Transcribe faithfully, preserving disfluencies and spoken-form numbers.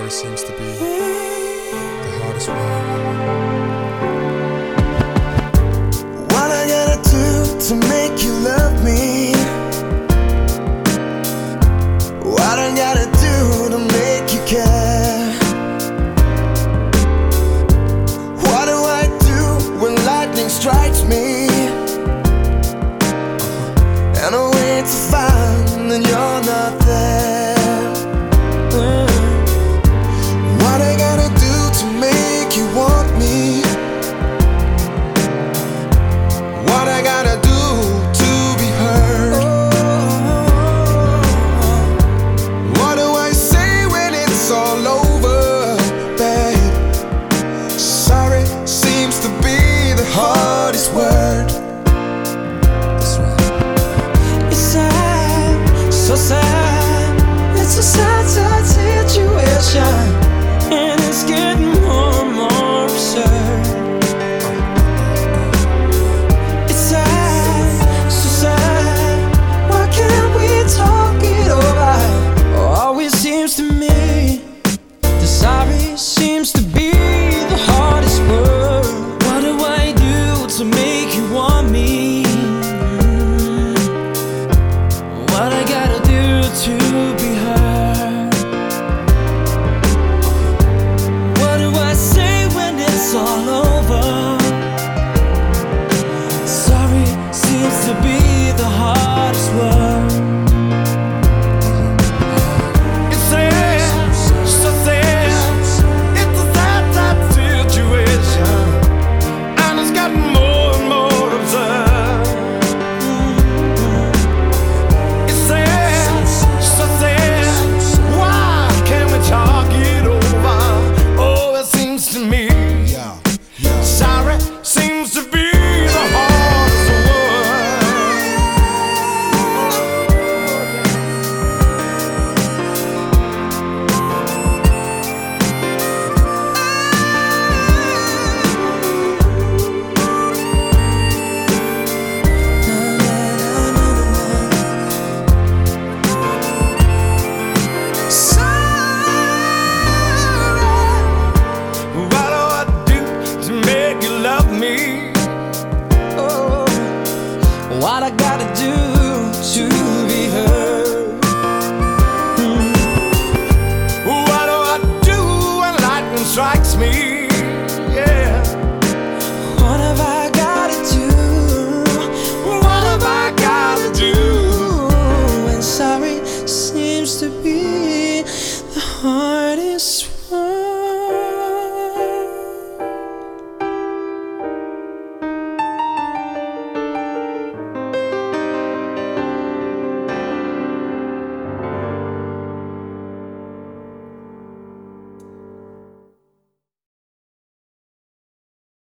sorry seems to be the hardest word. What I gotta do to make you love me? What I gotta do to make you care? What do I do when lightning strikes me? And I wait to find that you're not there. What I gotta do to make you want me? What I gotta do to be heard? What do I say when it's all over, babe? Sorry seems to be the hardest word. That's right. It's sad, so sad. It's a sad, sad situation, and it's getting more and more absurd. It's sad, so sad. Why can't we talk it over? Oh, always seems to me the sorry seems to be the hardest word. What do I do to make you want me? What I gotta do to be heard? What do I say when it's all over? Sorry seems to be the hardest word. It's sad, so sad. It's a sad, sad situation, and it's gotten more and more absurd. It's sad, so sad. Why can't we talk it over? Oh, it seems to me Yeah, yeah. sorry seems to be the hardest word. What do I do to make you love me? Oh, what I gotta do to be heard? Hmm. What do I do when lightning strikes me? Yeah. What have I gotta do? What have I gotta do? And sorry seems to be